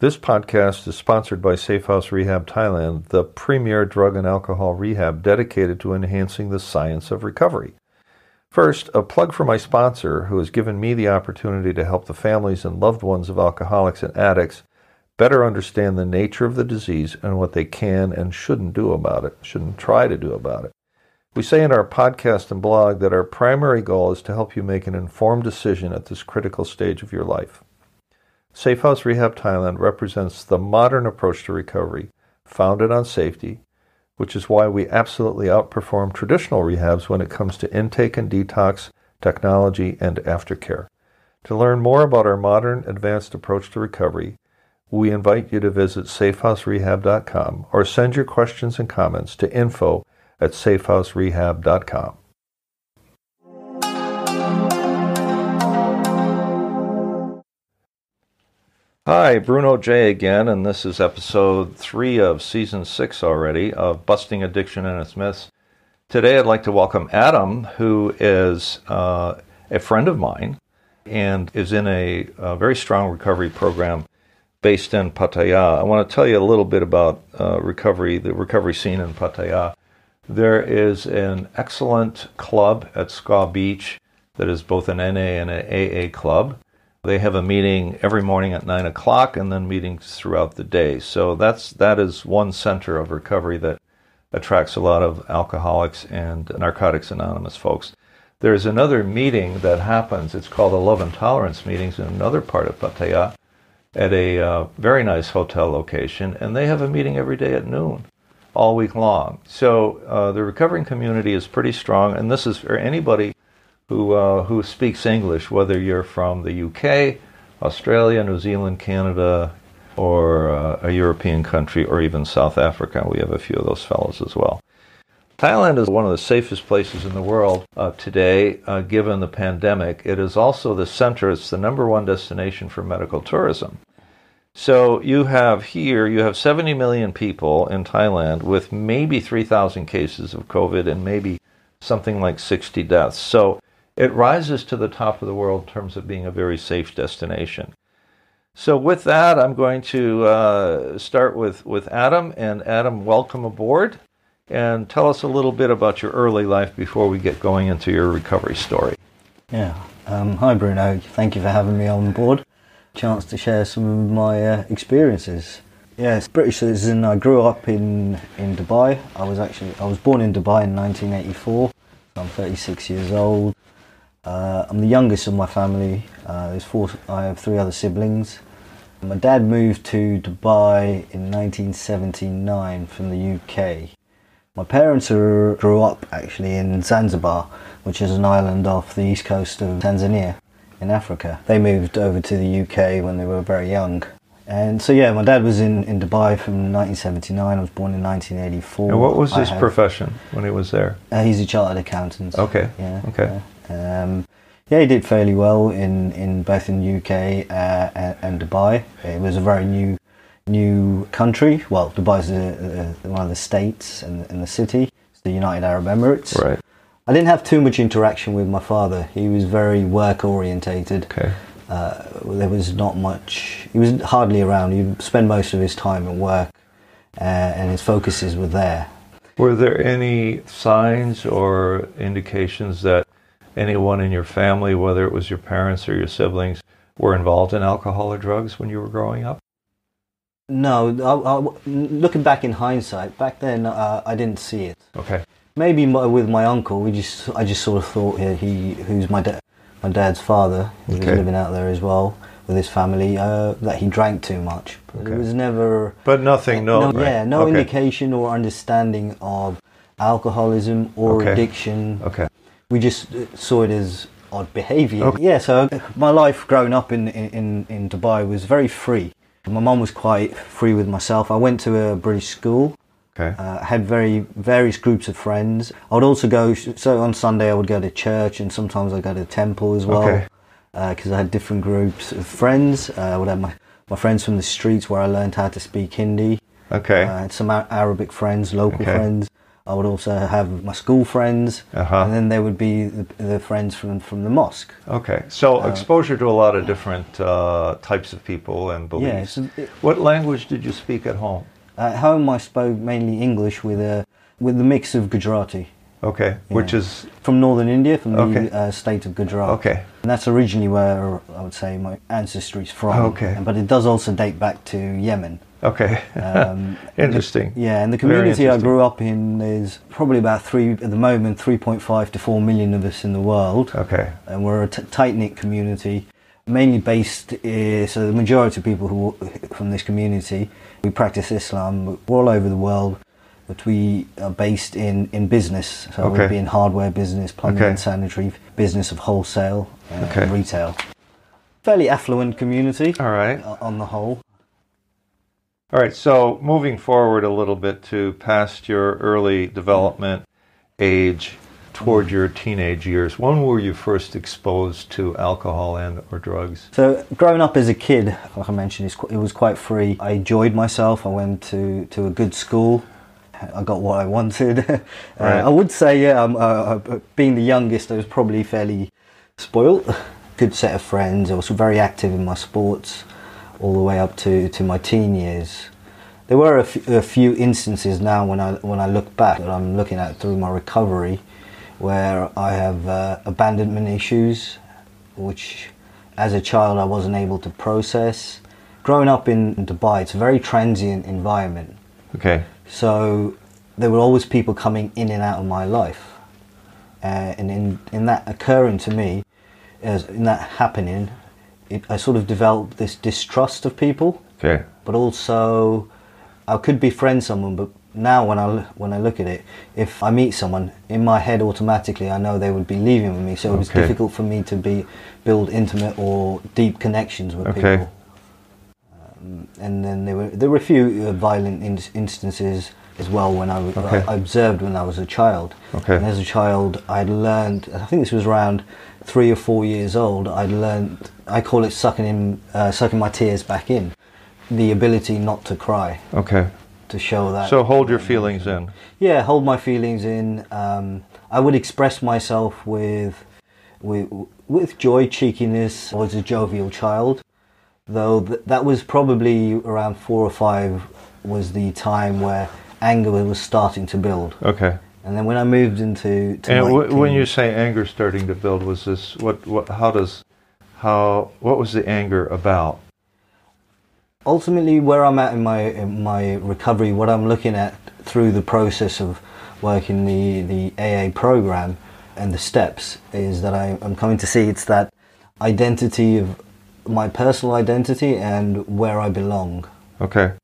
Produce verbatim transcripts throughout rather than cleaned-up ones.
This podcast is sponsored by Safehouse Rehab Thailand, the premier drug and alcohol rehab dedicated to enhancing the science of recovery. First, a plug for my sponsor, who has given me the opportunity to help the families and loved ones of alcoholics and addicts better understand the nature of the disease and what they can and shouldn't do about it, shouldn't try to do about it. We say in our podcast and blog that our primary goal is to help you make an informed decision at this critical stage of your life. Safehouse Rehab Thailand represents the modern approach to recovery, founded on safety, which is why we absolutely outperform traditional rehabs when it comes to intake and detox, technology, and aftercare. To learn more about our modern, advanced approach to recovery, we invite you to visit safehouse rehab dot com or send your questions and comments to info at safehouse rehab dot com. Hi, Bruno J. again, and this is episode three of season six already of Busting Addiction and Its Myths. Today I'd like to welcome Adam, who is uh, a friend of mine and is in a, a very strong recovery program based in Pattaya. I want to tell you a little bit about uh, recovery, the recovery scene in Pattaya. There is an excellent club at Scaw Beach that is both an N A and an A A club. They have a meeting every morning at nine o'clock and then meetings throughout the day. So that's that is one center of recovery that attracts a lot of alcoholics and Narcotics Anonymous folks. There's another meeting that happens. It's called the Love and Tolerance meetings in another part of Pattaya at a uh, very nice hotel location. And they have a meeting every day at noon, all week long. So uh, the recovering community is pretty strong. And this is for anybody who uh, who speaks English, whether you're from the U K, Australia, New Zealand, Canada, or uh, a European country, or even South Africa. We have a few of those fellows as well. Thailand is one of the safest places in the world uh, today, uh, given the pandemic. It is also the center, it's the number one destination for medical tourism. So you have here, you have seventy million people in Thailand with maybe three thousand cases of COVID and maybe something like sixty deaths. So it rises to the top of the world in terms of being a very safe destination. So with that, I'm going to uh, start with, with Adam. And Adam, welcome aboard. And tell us a little bit about your early life before we get going into your recovery story. Yeah. Um, hi, Bruno. Thank you for having me on board. Chance to share some of my uh, experiences. Yes, British citizen. I grew up in, in Dubai. I was actually I was born in Dubai in nineteen eighty-four. I'm thirty-six years old. Uh, I'm the youngest of my family. Uh, there's four. I have three other siblings. My dad moved to Dubai in nineteen seventy-nine from the U K. My parents are, grew up actually in Zanzibar, which is an island off the east coast of Tanzania in Africa. They moved over to the U K when they were very young. And so yeah, my dad was in, in Dubai from nineteen seventy-nine. I was born in nineteen eighty-four. And what was his have, profession when he was there? Uh, he's a chartered accountant. Okay. Yeah. Okay. Yeah. Um, yeah, he did fairly well in, in both in the U K uh, and, and Dubai. It was a very new new country. Well, Dubai is a, a, one of the states and, and the city. It's the United Arab Emirates. Right. I didn't have too much interaction with my father. He was very work orientated. Okay. Uh, there was not much. He was hardly around. He'd spend most of his time at work, uh, and his focuses were there. Were there any signs or indications that anyone in your family, whether it was your parents or your siblings, were involved in alcohol or drugs when you were growing up? No, I, I, looking back in hindsight, back then uh, I didn't see it. Okay. Maybe my, with my uncle, we just I just sort of thought he, he who's my da- my dad's father, who okay. was living out there as well with his family, uh, that he drank too much. But okay. It was never. But nothing, no. no right. Yeah, no okay. indication or understanding of alcoholism or okay. addiction. Okay. We just saw it as odd behaviour. Okay. Yeah, so my life growing up in, in, in Dubai was very free. My mum was quite free with myself. I went to a British school. Okay. Uh, had very various groups of friends. I would also go, so on Sunday I would go to church and sometimes I'd go to the temple as well. Okay. Because uh, I had different groups of friends. Uh, I would have my, my friends from the streets where I learned how to speak Hindi. Okay. Uh, I had some Arabic friends, local okay. friends. I would also have my school friends, Uh-huh. and then there would be the, the friends from, from the mosque. Okay, so exposure to a lot of different uh, types of people and beliefs. Yeah, so it- What language did you speak at home? At home I spoke mainly English with a with the mix of Gujarati. Okay, which is From northern India, from Okay. the uh, state of Gujarat. okay. And that's originally where I would say my ancestry is from. Okay. But it does also date back to Yemen. Okay, Um, interesting. Yeah, and the Very community I interesting. grew up in, there's probably about three, at the moment, three point five to four million of us in the world. Okay, And we're a t- tight-knit community, mainly based, uh, so the majority of people who from this community, we practice Islam. We're all over the world, but we are based in, in business. So Okay. we'll be in hardware business, plumbing Okay. and sanitary, business of wholesale uh, Okay. and retail. Fairly affluent community all right. uh, on the whole. All right, so moving forward a little bit to past your early development age toward your teenage years, when were you first exposed to alcohol and or drugs? So growing up as a kid, like I mentioned, it's qu- it was quite free. I enjoyed myself. I went to, to a good school. I got what I wanted. uh, Right. I would say, yeah, um, uh, uh, being the youngest, I was probably fairly spoilt. Good set of friends. I was very active in my sports all the way up to, to my teen years. There were a, f- a few instances now when I when I look back that I'm looking at through my recovery, where I have uh, abandonment issues, which as a child I wasn't able to process. Growing up in Dubai, it's a very transient environment. Okay, So there were always people coming in and out of my life. Uh, and in, in that occurring to me, as in that happening, it, I sort of developed this distrust of people, okay, but also I could befriend someone, but now when I, l- when I look at it, if I meet someone, in my head automatically I know they would be leaving with me, so it was Okay. difficult for me to be build intimate or deep connections with Okay. people. Um, and then there were there were a few uh, violent in- instances as well when I, w- Okay. I observed when I was a child. Okay. And as a child, I'd learned. I think this was around three or four years old. I'd learned. I call it sucking in, uh, sucking my tears back in. The ability not to cry, okay. to show that. So hold your feelings in. Yeah, hold my feelings in. Um, I would express myself with, with with joy, cheekiness. I was a jovial child, though th- that was probably around four or five was the time where anger was starting to build. Okay. And then when I moved into to And my w- when you teens- say anger starting to build, was this what? What? How does? How? What was the anger about? ultimately where I'm at in my in my recovery, what I'm looking at through the process of working the the A A program and the steps is that I, I'm coming to see it's that identity of my personal identity and where I belong. Okay. I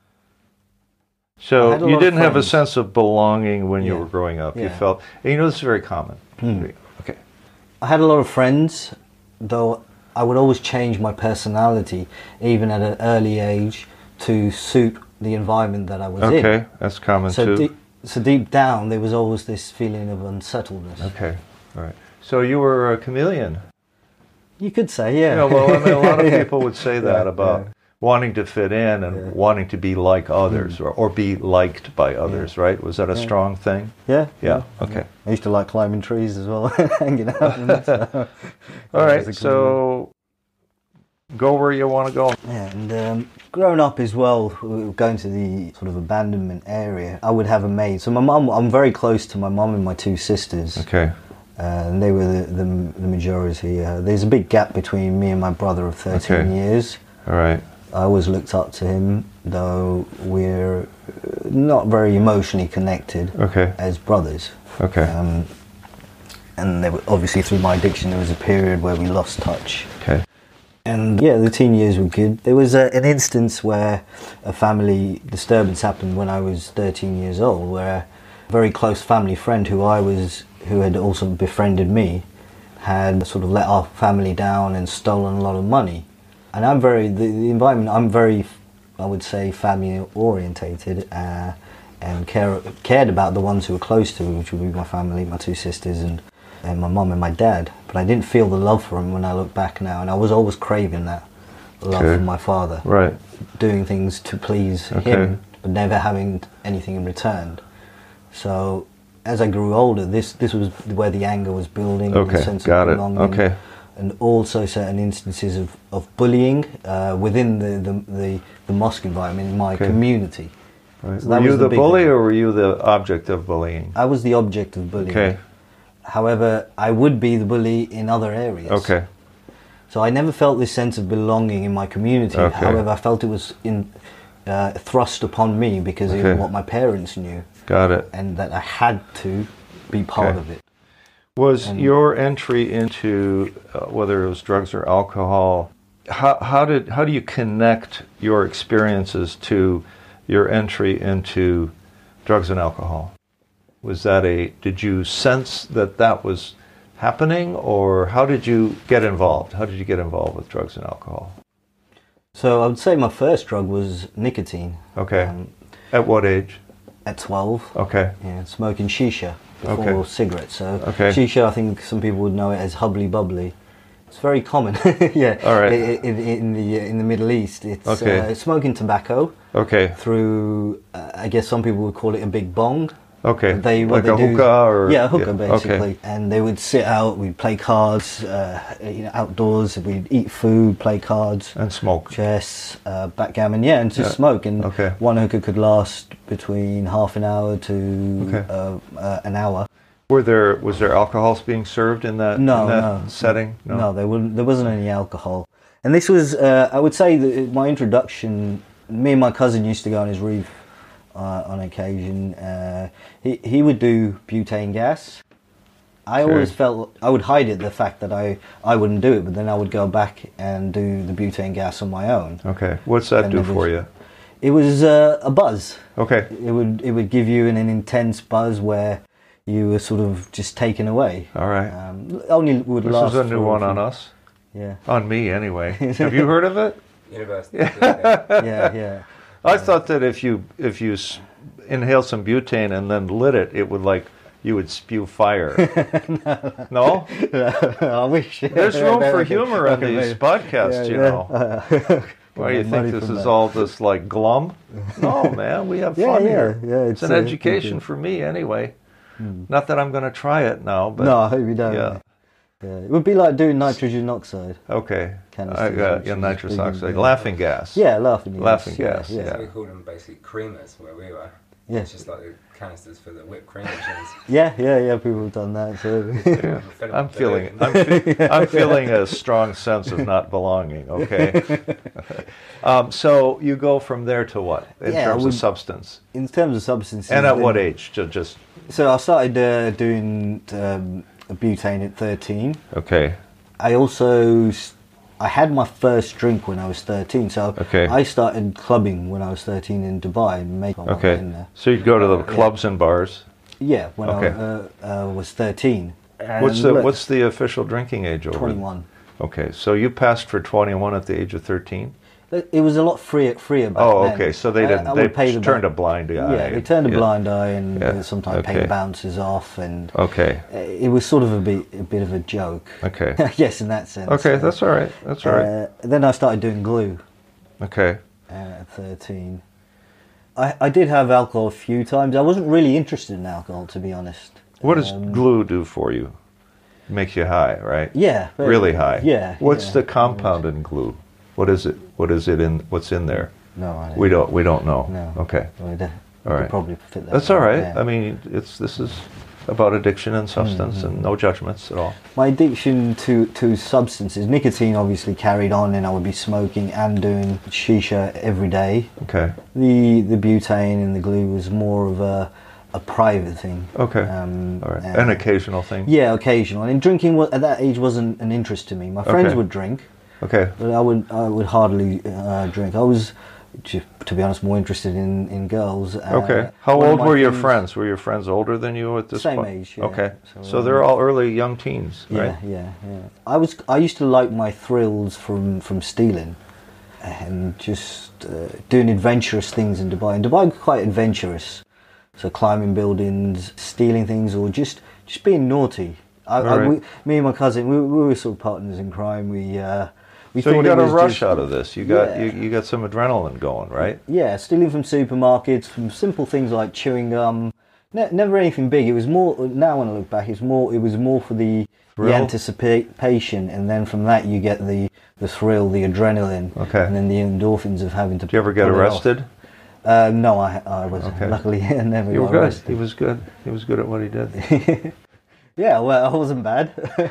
So had a you lot of didn't have a friends. sense of belonging when you Yeah. were growing up. You Yeah. felt, and you know, this is very common. Hmm. Okay. I had a lot of friends, though I would always change my personality, even at an early age, to suit the environment that I was in. Okay, that's common So, too. deep, so deep down, there was always this feeling of unsettledness. Okay, all right. So you were a chameleon. You could say, yeah. Yeah, well, I mean, a lot of Yeah. people would say that Yeah, about yeah. wanting to fit in and Yeah. Hmm. wanting to be like others or, or be liked by others, right? Was that a Yeah. strong thing? Yeah. Yeah, okay. I used to like climbing trees as well, hanging out. And so. All That right, was a so go where you want to go. Yeah, and um, growing up as well, w- going to the sort of abandonment area, I would have a maid. So my mum, I'm very close to my mum and my two sisters, Okay, uh, and they were the, the, the majority. Uh, there's a big gap between me and my brother of thirteen Okay. years. all right. I always looked up to him, though we're uh, not very emotionally connected Okay, as brothers. okay, Um, and there were, obviously through my addiction, there was a period where we lost touch. okay. And yeah, the teen years were good. There was a, an instance where a family disturbance happened when I was thirteen years old, where a very close family friend who I was, who had also befriended me, had sort of let our family down and stolen a lot of money. And I'm very, the, the environment, I'm very, I would say, family orientated uh, and care, cared about the ones who were close to me, which would be my family, my two sisters, and and my mum and my dad, but I didn't feel the love for him when I look back now, and I was always craving that love Okay. from my father, Right. doing things to please Okay. him, but never having anything in return. So as I grew older, this this was where the anger was building, Okay, the sense got of it. belonging, Okay. and also certain instances of, of bullying uh, within the, the, the, the mosque environment in my Okay. community. Right. So that Were you was the, the big bully thing. or were you the object of bullying? I was the object of bullying. Okay. However, I would be the bully in other areas. Okay. So I never felt this sense of belonging in my community. Okay. However, I felt it was in, uh, thrust upon me because Okay. of what my parents knew, Got it. and that I had to be part Okay. of it. Was And- your entry into uh, whether it was drugs or alcohol? How how did how do you connect your experiences to your entry into drugs and alcohol? Was that a did you sense that that was happening, or how did you get involved? How did you get involved with drugs and alcohol? So I would say my first drug was nicotine. Okay. Um, At what age? at twelve, Okay. yeah, smoking shisha before Okay. cigarettes. So Okay. shisha, I think some people would know it as hubbly bubbly. It's very common. Yeah. All right. In, in, in the in the Middle East, it's Okay. uh, smoking tobacco Okay. through. Uh, I guess some people would call it a big bong. Okay. They, what like they a do- hookah or yeah, a hookah yeah, basically. Okay. And they would sit out. We'd play cards, uh, you know, outdoors. We'd eat food, play cards, And smoke. chess, uh, backgammon. Yeah, and just Yeah. smoke. And Okay. one hookah could last between half an hour to Okay. uh, uh, an hour. Were there was there alcohols being served in that No, in that no. setting? No, there wouldn't. There wasn't any alcohol. And this was, uh, I would say, that my introduction. Me and my cousin used to go on his reef uh, on occasion. Uh, he he would do butane gas. I Okay. always felt I would hide it, the fact that I I wouldn't do it, but then I would go back and do the butane gas on my own. Okay. What's that And do there for was- you? It was uh, a buzz. Okay. It would it would give you an, an intense buzz where you were sort of just taken away. All right. Um, only would This last. is a new for one few- on us. Yeah, On me, anyway. Have you heard of it? University. Yeah. yeah, yeah. I thought that if you if you s- inhale some butane and then lit it, it would like you would spew fire. No? I wish. There's room for humor in Okay, these maybe. podcasts, Yeah, you yeah. know. Why do you make think money this from is that. all this like glum? No, man, we have Yeah, fun yeah, here. yeah, It's it's, an uh, education okay. for me anyway. Not that I'm going to try it now, but No, I hope you don't. yeah. Yeah. It would be like doing nitrogen oxide. Okay. Canisters, I got which yeah, is nitrous big, oxide, yeah. laughing gas. Yeah, laughing gas. Laughing yeah, gas, Yeah. So we call them basically creamers where we were. Yeah. It's just like the canisters for the whipped cream machines. Yeah, yeah, yeah. People have done that. So Yeah. Fill 'em I'm with feeling balloons. I'm, fe- I'm feeling a strong sense of not belonging. Okay. um, so you go from there to what in Yeah, I terms would- of substance, in terms of substances. and at then- what age? Ju- Just So I started uh, doing um, butane at thirteen. okay. I also s- I had my first drink when I was thirteen. So Okay. I started clubbing when I was thirteen in Dubai and make my way Okay. in there. So you'd go to the clubs and bars. Yeah, when Okay. I uh, uh, was thirteen. What's And the look, What's the official drinking age over? twenty-one? Okay, so you passed for twenty-one at the age of thirteen. It was a lot freer, freer back Oh, then. okay. So they I- didn't. I they would pay the turned a ba- blind eye. Yeah, they turned a Yeah. blind eye and Yeah, uh, sometimes pay okay. the bouncers off, and Okay. uh, it was sort of a bit, a bit of a joke. Okay. Yes, in that sense. Okay, Uh, that's all right. That's all right. uh, then I started doing glue Okay. uh, at thirteen. I, I did have alcohol a few times. I wasn't really interested in alcohol, to be honest. What does Um, glue do for you? Makes you high, right? Yeah. very- Really high. Yeah. What's yeah. the compound in glue? What is it? What is it in? What's in there? No, I don't We don't. We don't know. No. Okay. We'd, uh, All we right. could probably fit that. That's in, all right. yeah. I mean, it's this is about addiction and substance, Mm-hmm. and no judgments at all. My addiction to, to substances, nicotine obviously carried on, and I would be smoking and doing shisha every day. Okay. The the butane and the glue was more of a a private thing. Okay. Um, All right. and- An occasional thing. Yeah, occasional. And drinking wa- at that age wasn't an interest to me. My friends Okay. would drink, Okay. but I would I would hardly uh, drink. I was, ju- to be honest, more interested in in girls. Uh, Okay. How one of old my were your things- friends? Were your friends older than you at this Same point? age, yeah. Okay. So, So, um, they're all early young teens, Yeah, right? yeah, yeah. I was I used to like my thrills from from stealing, and just uh, doing adventurous things in Dubai. And Dubai was quite adventurous, so climbing buildings, stealing things, or just just being naughty. I, I, Alright. we, me and my cousin, we, we were sort of partners in crime. We uh, we So you thought got it a was rush just- out of this. You got Yeah. you, you got some adrenaline going, right? Yeah, stealing from supermarkets, from simple things like chewing gum, Ne- never anything big. It was more. Now when I look back, it's more. It was more for the, the Thrill? anticipation, and then from that you get the the thrill, the adrenaline, Okay. and then the endorphins of having to. Did you ever get pull it off. arrested? Uh, no, I I was Okay. luckily never You were got good. arrested. He was good. He was good at what he did. Yeah, well, I wasn't bad.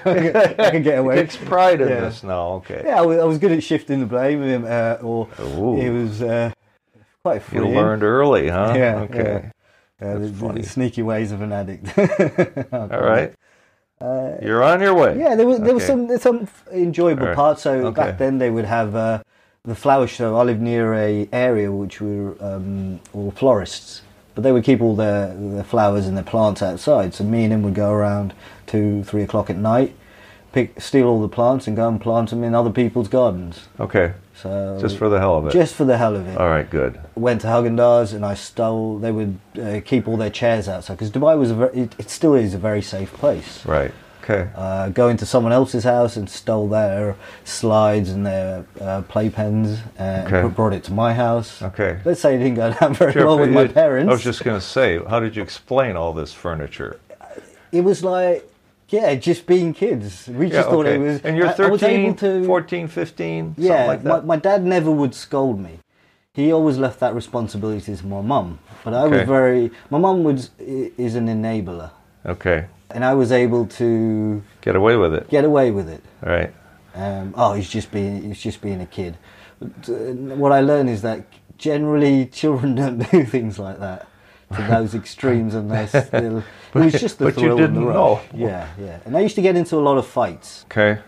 I could get away. He takes pride in Yeah. this now. Okay. Yeah, I was, I was good at shifting the blame, uh, or Ooh. it was uh, quite You freeing. learned early, huh? Yeah, Okay. Uh, the, That's the funny. sneaky ways of an addict. All right. Uh, You're on your way. yeah, there was there was Okay. some there's some enjoyable All right. parts. So Okay. back then they would have uh, the flower show. I lived near a area which were um, all florists, but they would keep all their their flowers and their plants outside. So me and him would go around two, three o'clock at night, pick, steal all the plants, and go and plant them in other people's gardens. Okay. So Just for the hell of it. just for the hell of it. All right. Good. Went to Haagen-Dazs and I stole. They would uh, keep all their chairs outside because Dubai was a very, it, it still is a very safe place. Right. Okay. Uh, go into someone else's house and stole their slides and their uh, playpens and Okay. brought it to my house. Okay. Let's say it didn't go down very Sure, well with but my you- parents. I was just going to say, how did you explain all this furniture? It was like, yeah, just being kids. We just Yeah, thought okay. it was. And you're I- I was thirteen, able to- fourteen, fifteen, Yeah, something like my, that? my dad never would scold me. He always left that responsibility to my mum. But I was Okay. very. My mum was i- is an enabler, Okay. and I was able to Get away with it. get away with it. All right. Um, oh, he's just being he's just being a kid. But, uh, what I learned is that generally children don't do things like that to those extremes, and they're still. It was just the But you thrill and the didn't rush. know. Yeah, yeah. And I used to get into a lot of fights Okay.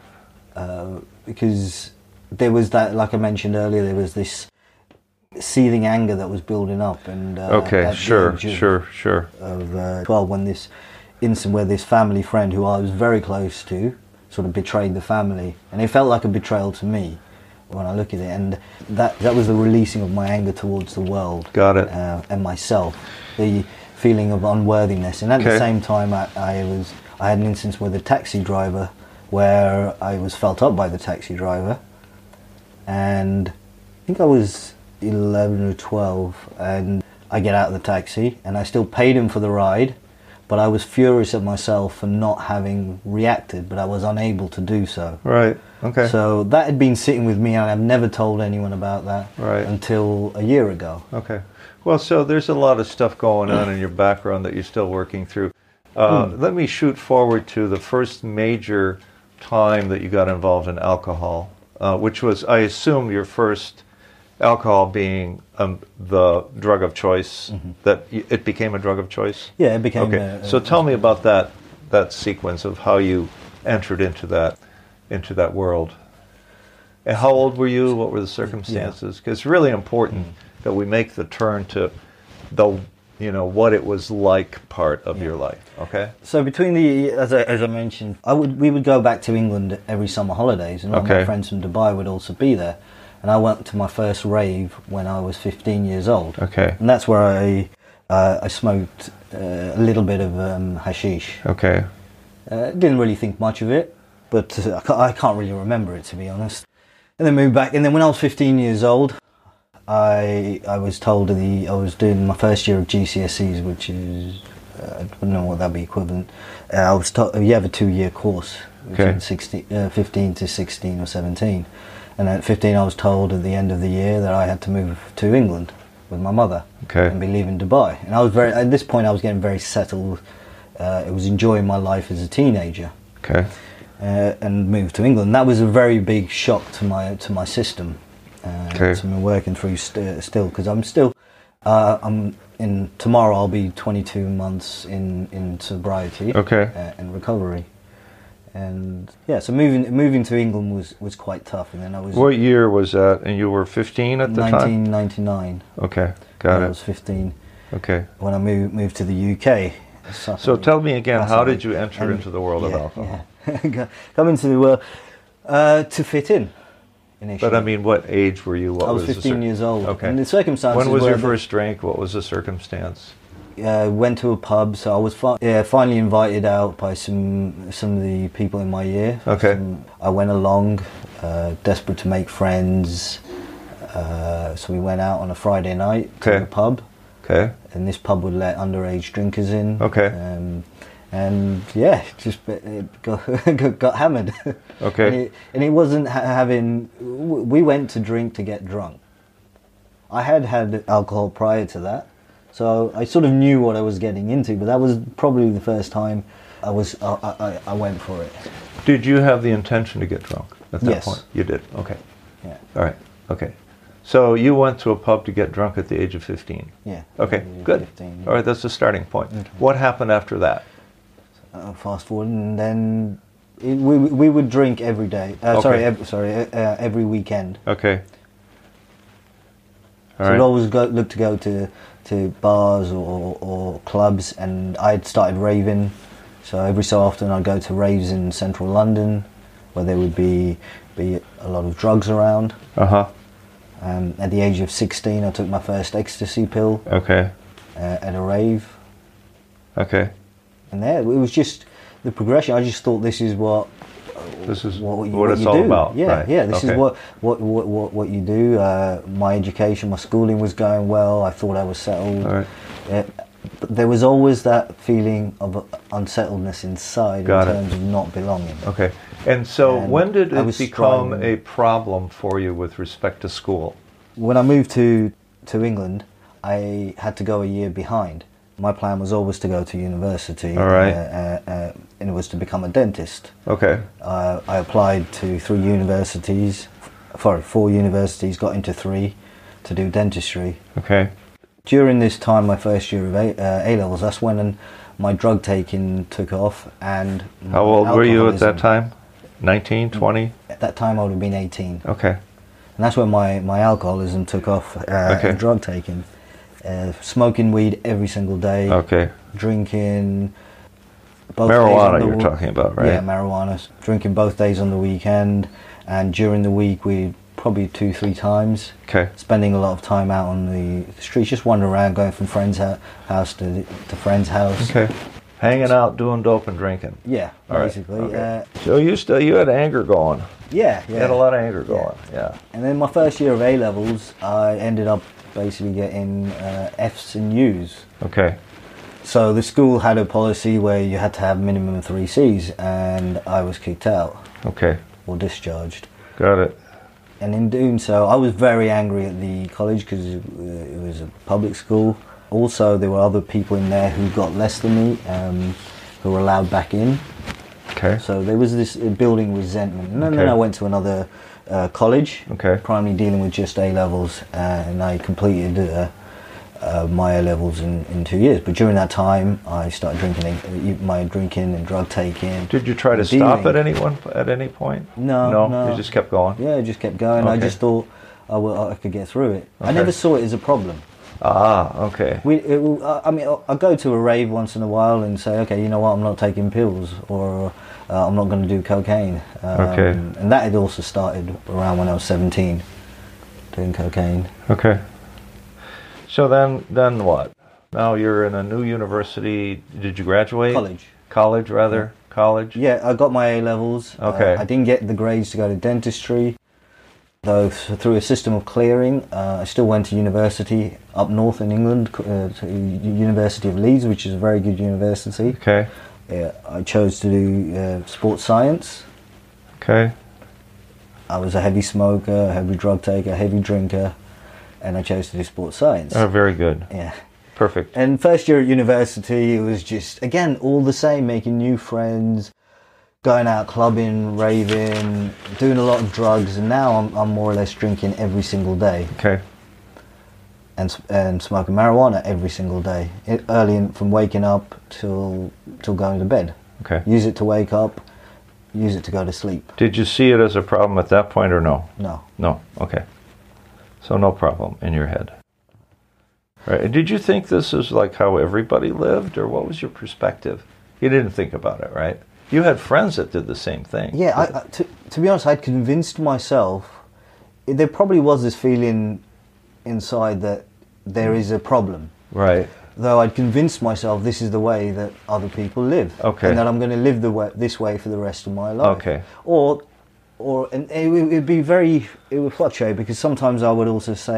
uh, because there was that, like I mentioned earlier, there was this seething anger that was building up, and uh, Okay. at the Sure. age of- Sure. Sure. of uh, twelve, when this incident where this family friend who I was very close to sort of betrayed the family, and it felt like a betrayal to me when I look at it, and that that was the releasing of my anger towards the world. Got it. Uh, and myself, the feeling of unworthiness, and at Okay. the same time I, I was I had an instance with a taxi driver where I was felt up by the taxi driver, and I think I was eleven or twelve, and I get out of the taxi and I still paid him for the ride, but I was furious at myself for not having reacted, but I was unable to do so. Right. Okay. So that had been sitting with me, and I've never told anyone about that Right. until a year ago. Okay. Well, so there's a lot of stuff going on in your background that you're still working through. Uh, Hmm. Let me shoot forward to the first major time that you got involved in alcohol, uh, which was, I assume, your first alcohol being um, the drug of choice. That y- it became a drug of choice. Yeah, it became. Okay. a- a- So tell me about that that sequence of how you entered into that into that world. And how old were you? What were the circumstances? Because it's really important that we make the turn to the you know what it was like part of your life. Okay. So between the, as I, as I mentioned, I would we would go back to England every summer holidays, and all Okay. my friends from Dubai would also be there. And I went to my first rave when I was fifteen years old. Okay. And that's where I uh, I smoked uh, a little bit of um, hashish. Okay. Uh, didn't really think much of it, but uh, I, can't, I can't really remember it, to be honest. And then moved back, and then when I was fifteen years old, I I was told the I was doing my first year of G C S Es, which is uh, I don't know what that'd be equivalent. Uh, I was told you have a two-year course, between Okay. sixteen, uh, fifteen to sixteen or seventeen, and at fifteen I was told at the end of the year that I had to move to England with my mother Okay. and be leaving Dubai. And I was very at this point I was getting very settled. Uh, I was enjoying my life as a teenager. Okay. Uh, and moved to England. That was a very big shock to my to my system. Uh, Okay. So I'm working through st- still because I'm still. Uh, I'm in tomorrow. I'll be twenty-two months in in sobriety. Okay. Uh, and recovery. And yeah, so moving moving to England was, was quite tough. And then I was What year was that? And you were fifteen at the time. nineteen ninety-nine. Okay. Got I it. was fifteen Okay. when I moved moved to the U K. So tell me again, how did you enter And- into the world of yeah, alcohol? yeah. Come into the world uh, to fit in. Initially. But I mean, what age were you? What I was the fifteen cir- years old. Okay. And the circumstances When was were your that- first drink? What was the circumstance? Uh, went to a pub, so I was fi- yeah, finally invited out by some some of the people in my year. Okay. Some- I went along, uh, desperate to make friends. Uh, so we went out on a Friday night to Okay. the pub. Okay. and this pub would let underage drinkers in. Okay. Um, and yeah, just it got, got hammered. Okay. And it, and it wasn't ha- having. We went to drink to get drunk. I had had alcohol prior to that, so I sort of knew what I was getting into. But that was probably the first time I was. I, I, I went for it. Did you have the intention to get drunk at that Yes. point? You did. Okay. Yeah. All right. Okay. So you went to a pub to get drunk at the age of fifteen. Yeah. Okay. age of Good. fifteen, All right. That's the starting point. Okay. What happened after that? Uh, fast forward, and then it, we we would drink every day. Uh, Okay. Sorry, ev- sorry, uh, uh, every weekend. Okay. All so right. we'd always go, look to go to to bars or, or clubs, and I'd started raving. So every so often I'd go to raves in central London, where there would be be a lot of drugs around. Uh huh. Um, at the age of sixteen, I took my first ecstasy pill Okay. uh, at a rave. Okay. And there, it was just the progression. I just thought this is what This is what, you, what what it's you all do. about. Yeah, Right. yeah. This Okay. is what what, what what what you do. Uh, my education, my schooling was going well. I thought I was settled. All right. Yeah, but there was always that feeling of unsettledness inside Got in it. terms of not belonging. Okay. And so And when did I it was become striving- a problem for you with respect to school? When I moved to to England, I had to go a year behind. My plan was always to go to university, All right. uh, uh, uh, and it was to become a dentist. Okay. Uh, I applied to three universities, f- sorry, four universities, got into three to do dentistry. Okay. During this time, my first year of A, uh, A-levels, that's when my drug taking took off. And my How old were you at that alcoholism- time? nineteen, twenty? At that time, I would have been eighteen. Okay. And that's when my, my alcoholism took off, uh, Okay. and drug taking. Uh, smoking weed every single day, Okay. drinking both days on Marijuana the you're w- talking about, right? Yeah, marijuana. Drinking both days on the weekend, and during the week we probably two, three times. Okay. Spending a lot of time out on the streets, just wandering around, going from friend's ho- house to to friend's house. Okay. Hanging out, doing dope and drinking. Yeah, All right. basically. Okay. Uh, So you still you had anger going. yeah, You yeah. had a lot of anger going. Yeah. And then my first year of A levels, I ended up basically getting uh, Fs and Us. Okay. So the school had a policy where you had to have minimum three Cs, and I was kicked out Okay. or discharged. Got it. And in doing so, I was very angry at the college because it, it was a public school. Also, there were other people in there who got less than me, um, who were allowed back in. Okay. So there was this uh, building resentment. And then Okay. I went to another uh, college, Okay. primarily dealing with just A levels, uh, and I completed uh, uh, my A levels in, in two years. But during that time, I started drinking, uh, my drinking and drug taking. Did you try to and stop dealing. at anyone at any point? No, No. no. You just kept going. Yeah, I just kept going. I Okay. just thought I, w- I could get through it. I Okay. never saw it as a problem. Ah. Okay. We, it, I I mean, I go to a rave once in a while and say, okay, you know what, I'm not taking pills, or uh, I'm not going to do cocaine. Um, Okay. And that had also started around when I was seventeen, doing cocaine. Okay. So then, then what? Now you're in a new university. Did you graduate? College. College, rather. College. Yeah, I got my A levels. Okay. Uh, I didn't get the grades to go to dentistry, though th- through a system of clearing, uh, I still went to university up north in England, uh, to University of Leeds, which is a very good university. Okay. Yeah, I chose to do uh, sports science. Okay. I was a heavy smoker, a heavy drug taker, a heavy drinker, and I chose to do sports science. Oh, very good. Yeah. Perfect. And first year at university, it was just, again, all the same, making new friends, going out clubbing, raving, doing a lot of drugs, and now I'm, I'm more or less drinking every single day Okay. and s- and smoking marijuana every single day, it, early in, from waking up till till going to bed. Okay. Use it to wake up, use it to go to sleep. Did you see it as a problem at that point or no? No. No. Okay. So no problem in your head. Right. And did you think this is like how everybody lived, or what was your perspective? You didn't think about it, right? You had friends that did the same thing. Yeah, I, I, to, to be honest, I'd convinced myself, there probably was this feeling inside that there is a problem. Right. Though I'd convinced myself this is the way that other people live. Okay. And that I'm going to live the way, this way for the rest of my life. Okay. Or, or and it would it'd be very, it would fluctuate, because sometimes I would also say,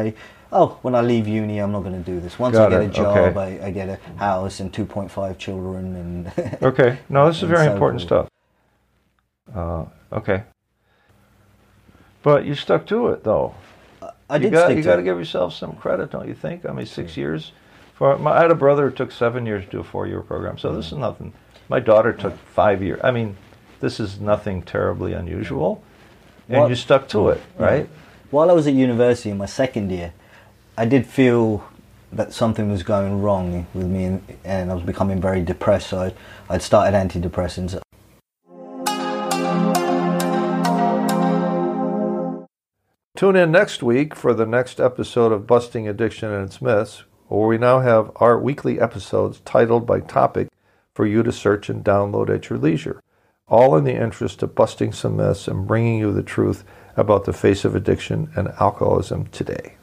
oh, when I leave uni, I'm not going to do this. Once Got I get it, a job, okay. I, I get a house and two point five children. and Okay. No, this is and very so important forth. stuff. Uh, okay. But you stuck to it, though. I you did got, stick You to got to it. give yourself some credit, don't you think? I mean, six years. For my, I had a brother who took seven years to do a four-year program, so this is nothing. My daughter took five years. I mean, this is nothing terribly unusual. And What- you stuck to it, right? While I was at university in my second year, I did feel that something was going wrong with me, and, and I was becoming very depressed, so I'd, I'd started antidepressants. Tune in next week for the next episode of Busting Addiction and Its Myths, where we now have our weekly episodes titled by topic for you to search and download at your leisure, all in the interest of busting some myths and bringing you the truth about the face of addiction and alcoholism today.